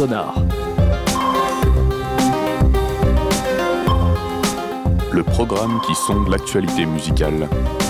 Sonar. Le programme qui sonde l'actualité musicale.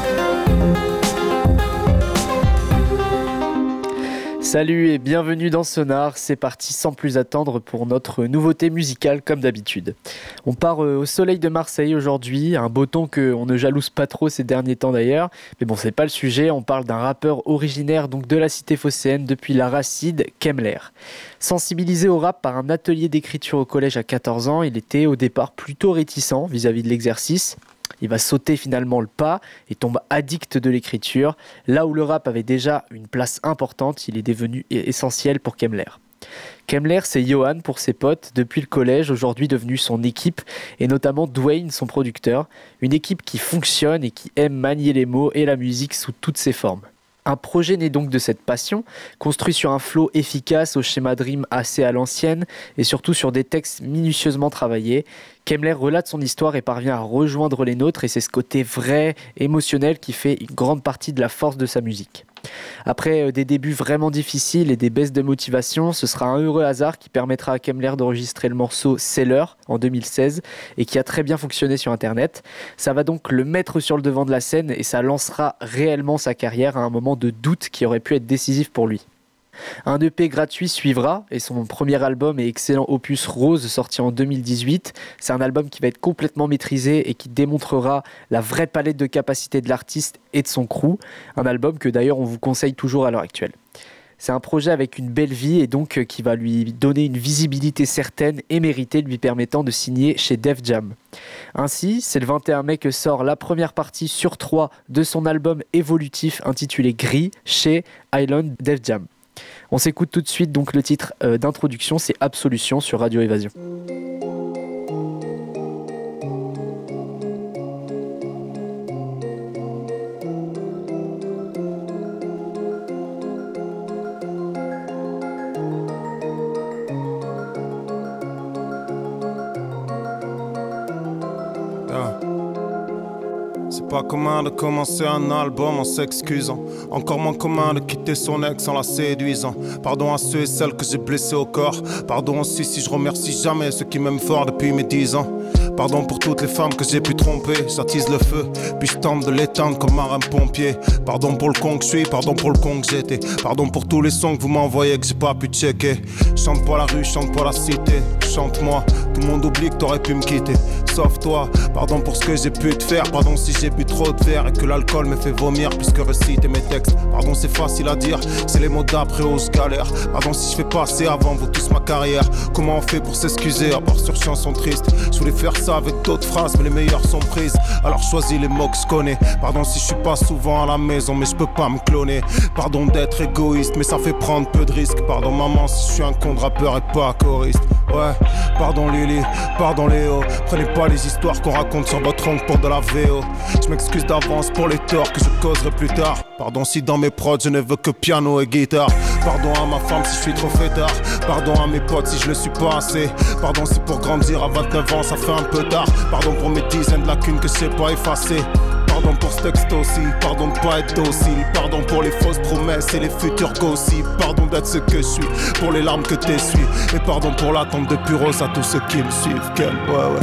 Salut et bienvenue dans Sonar, c'est parti sans plus attendre pour notre nouveauté musicale comme d'habitude. On part au soleil de Marseille aujourd'hui, un beau temps qu'on ne jalouse pas trop ces derniers temps d'ailleurs, mais bon c'est pas le sujet, on parle d'un rappeur originaire donc de la cité phocéenne depuis l'Aracide, Kemler. Sensibilisé au rap par un atelier d'écriture au collège à 14 ans, il était au départ plutôt réticent vis-à-vis de l'exercice. Il va sauter finalement le pas et tombe addict de l'écriture. Là où le rap avait déjà une place importante, il est devenu essentiel pour Kemler. Kemler, c'est Johan pour ses potes depuis le collège, aujourd'hui devenu son équipe, et notamment Dwayne, son producteur. Une équipe qui fonctionne et qui aime manier les mots et la musique sous toutes ses formes. Un projet né donc de cette passion, construit sur un flow efficace au schéma de rime assez à l'ancienne et surtout sur des textes minutieusement travaillés. Kemler relate son histoire et parvient à rejoindre les nôtres et c'est ce côté vrai, émotionnel qui fait une grande partie de la force de sa musique. Après des débuts vraiment difficiles et des baisses de motivation, ce sera un heureux hasard qui permettra à Kemler d'enregistrer le morceau Seller en 2016 et qui a très bien fonctionné sur internet. Ça va donc le mettre sur le devant de la scène et ça lancera réellement sa carrière à un moment de doute qui aurait pu être décisif pour lui. Un EP gratuit suivra et son premier album et excellent opus Rose sorti en 2018. C'est un album qui va être complètement maîtrisé et qui démontrera la vraie palette de capacités de l'artiste et de son crew. Un album que d'ailleurs on vous conseille toujours à l'heure actuelle. C'est un projet avec une belle vie et donc qui va lui donner une visibilité certaine et méritée lui permettant de signer chez Def Jam. Ainsi, c'est le 21 mai que sort la première partie sur 3 de son album évolutif intitulé Gris chez Island Def Jam. On s'écoute tout de suite donc le titre d'introduction, c'est Absolution sur Radio Évasion. Pas commun de commencer un album en s'excusant. Encore moins commun de quitter son ex en la séduisant. Pardon à ceux et celles que j'ai blessés au corps. Pardon aussi si je remercie jamais ceux qui m'aiment fort depuis mes 10 ans. Pardon pour toutes les femmes que j'ai pu tromper. J'attise le feu, puis je tente de l'éteindre comme marin pompier. Pardon pour le con que je suis, pardon pour le con que j'étais. Pardon pour tous les sons que vous m'envoyez que j'ai pas pu checker. Chante pas la rue, chante pas la cité. Chante-moi, tout le monde oublie que t'aurais pu me quitter. Sauf toi, pardon pour ce que j'ai pu te faire. Pardon si j'ai bu trop de verre et que l'alcool me fait vomir puisque réciter mes textes. Pardon c'est facile à dire, c'est les mots d'après où je galère. Pardon si je fais passer avant vous tous ma carrière. Comment on fait pour s'excuser à part sur chansons tristes. Je voulais faire ça avec d'autres phrases mais les meilleures sont prises. Alors choisis les mots que je connais. Pardon si je suis pas souvent à la maison mais je peux pas me cloner. Pardon d'être égoïste mais ça fait prendre peu de risques. Pardon maman si je suis un con de rappeur et pas choriste. Ouais, pardon Lily, pardon Léo. Prenez pas les histoires qu'on raconte sur votre oncle pour de la VO. Je m'excuse d'avance pour les torts que je causerai plus tard. Pardon si dans mes prods je ne veux que piano et guitare. Pardon à ma femme si je suis trop fêtard. Pardon à mes potes si je le suis pas assez. Pardon si pour grandir à 29 ans ça fait un peu tard. Pardon pour mes dizaines de lacunes que je sais pas effacer. Pardon pour ce texte aussi, pardon de pas être docile. Pardon pour les fausses promesses et les futurs gossips. Pardon d'être ce que je suis, pour les larmes que t'essuies. Et pardon pour l'attente de Puros à tous ceux qui me suivent. Quel ouais.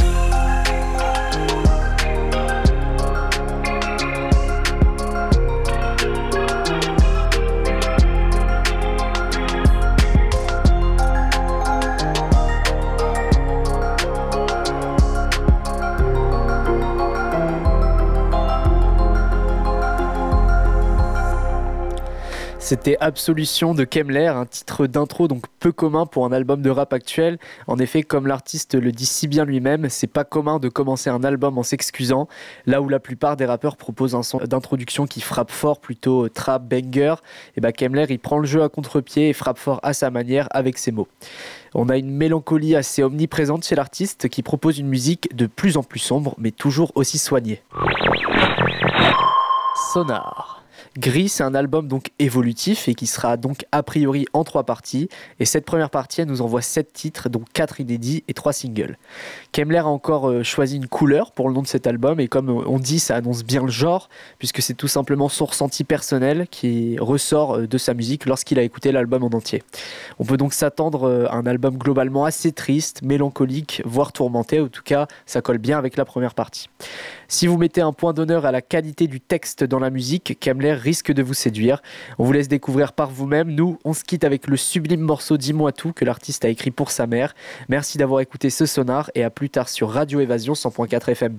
C'était Absolution de Kemler, un titre d'intro donc peu commun pour un album de rap actuel. En effet, comme l'artiste le dit si bien lui-même, c'est pas commun de commencer un album en s'excusant, là où la plupart des rappeurs proposent un son d'introduction qui frappe fort, plutôt trap, banger. Et bah Kemler, il prend le jeu à contre-pied et frappe fort à sa manière avec ses mots. On a une mélancolie assez omniprésente chez l'artiste qui propose une musique de plus en plus sombre, mais toujours aussi soignée. Sonar. Gris, c'est un album donc évolutif et qui sera donc a priori en 3 parties. Et cette première partie, elle nous envoie 7 titres, dont 4 inédits et 3 singles. Kemmler a encore choisi une couleur pour le nom de cet album et comme on dit, ça annonce bien le genre puisque c'est tout simplement son ressenti personnel qui ressort de sa musique lorsqu'il a écouté l'album en entier. On peut donc s'attendre à un album globalement assez triste, mélancolique, voire tourmenté. En tout cas, ça colle bien avec la première partie. Si vous mettez un point d'honneur à la qualité du texte dans la musique, Kemmler risque de vous séduire. On vous laisse découvrir par vous-même. Nous, on se quitte avec le sublime morceau Dis-moi tout que l'artiste a écrit pour sa mère. Merci d'avoir écouté ce sonar et à plus tard sur Radio Évasion 100.4 FM.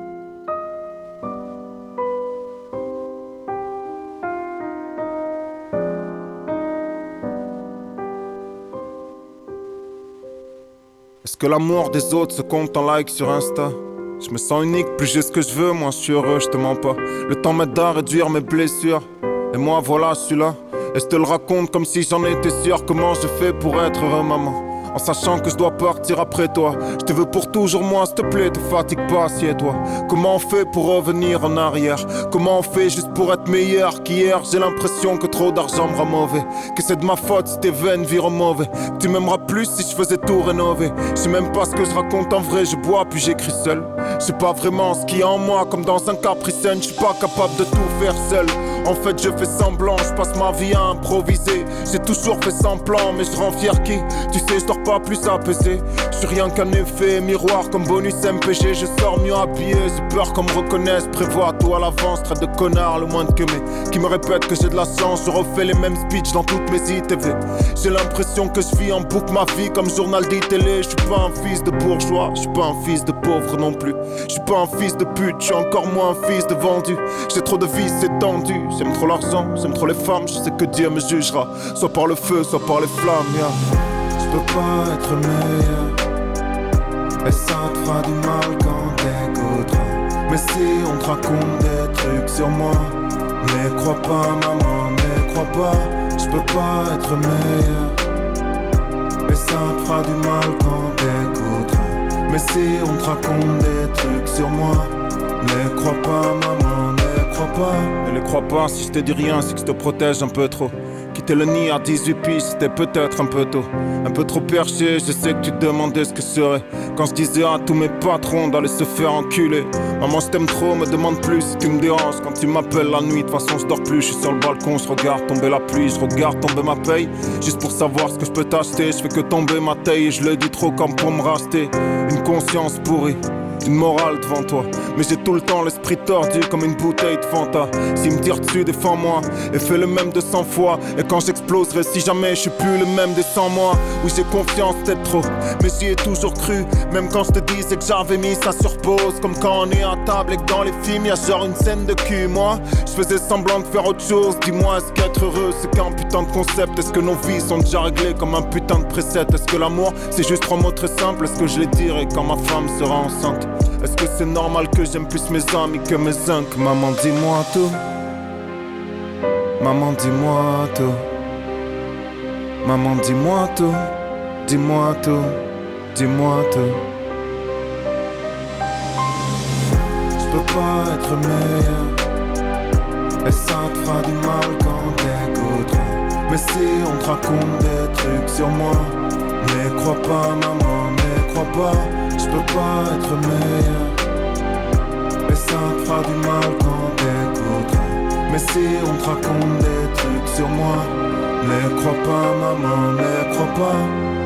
Est-ce que l'amour des autres se compte en like sur Insta? Je me sens unique, plus j'ai ce que je veux, moi je suis heureux, je te mens pas. Le temps m'aide à réduire mes blessures. Et moi voilà, je suis là. Et je te le raconte comme si j'en étais sûr. Comment je fais pour être heureux, maman? En sachant que je dois partir après toi. Je te veux pour toujours, moi, s'il te plaît, te fatigue pas, assieds-toi. Comment on fait pour revenir en arrière? Comment on fait juste pour être meilleur qu'hier? J'ai l'impression que trop d'argent me rend mauvais. Que c'est de ma faute si tes veines virent mauvais. Que tu m'aimeras plus si je faisais tout rénover. Je sais même pas ce que je raconte en vrai, je bois puis j'écris seul. Je sais pas vraiment ce qu'il y a en moi, comme dans un Capri Sun. Je suis pas capable de tout faire seul. En fait je fais semblant, je passe ma vie à improviser. J'ai toujours fait semblant, mais je rends fier qui? Tu sais je dors pas plus apaisé. Je suis rien qu'un effet miroir comme bonus MPG. Je sors mieux habillé, j'ai peur qu'on me reconnaisse. Prévois tout à l'avance, traite de connard le moins que mais qui me répète que j'ai de la chance. Je refais les mêmes speeches dans toutes mes ITV. J'ai l'impression que je vis en boucle ma vie comme journal d'ITélé. Je suis pas un fils de bourgeois, je suis pas un fils de pauvre non plus. Je suis pas un fils de pute, je suis encore moins un fils de vendu. J'ai trop de vie, c'est tendu. J'aime trop l'argent, j'aime trop les femmes. Je sais que Dieu me jugera, soit par le feu, soit par les flammes, yeah. Je peux pas être meilleur, et ça te fera du mal quand t'écouteras. Mais si on te raconte des trucs sur moi, ne crois pas maman, ne crois pas. Je peux pas être meilleur, et ça te fera du mal quand t'écouteras. Mais si on te raconte des trucs sur moi, ne crois pas maman, ne crois pas. Ne les crois pas, si je te dis rien, c'est que je te protège un peu trop. Quitter le nid à 18 piges, c'était peut-être un peu tôt. Un peu trop perché, je sais que tu te demandais ce que serait quand je disais à tous mes patrons d'aller se faire enculer. Maman je t'aime trop, me demande plus si tu me déranges. Quand tu m'appelles la nuit, de toute façon je dors plus. Je suis sur le balcon, je regarde tomber la pluie. Je regarde tomber ma paye, juste pour savoir ce que je peux t'acheter. Je fais que tomber ma taille et je le dis trop comme pour me racheter. Une conscience pourrie, une morale devant toi. Mais j'ai tout le temps l'esprit tordu comme une bouteille de Fanta. S'il me tire dessus, défends-moi et fais le même 200 fois. Et quand j'exploserai, si jamais je suis plus le même des 100 mois. Oui j'ai confiance, peut-être trop, mais j'y ai toujours cru. Même quand je te disais que j'avais mis ça sur pause. Comme quand on est à table et que dans les films y'a genre une scène de cul. Moi, je faisais semblant de faire autre chose. Dis-moi, est-ce qu'être heureux c'est qu'un putain de concept? Est-ce que nos vies sont déjà réglées comme un putain de preset? Est-ce que l'amour c'est juste 3 mots très simples? Est-ce que je les dirai quand ma femme sera enceinte? Est-ce que c'est normal que j'aime plus mes amis que mes zincs? Maman dis-moi tout. Maman dis-moi tout. Maman dis-moi tout. Dis-moi tout. Dis-moi tout. Je peux pas être meilleur, et ça te fera du mal quand t'écouteras. Mais si on te raconte des trucs sur moi, ne crois pas maman, ne crois pas. Je peux pas être meilleur, et ça te fera du mal quand t'écouteras. Mais si on te raconte des trucs sur moi, ne crois pas maman, ne crois pas.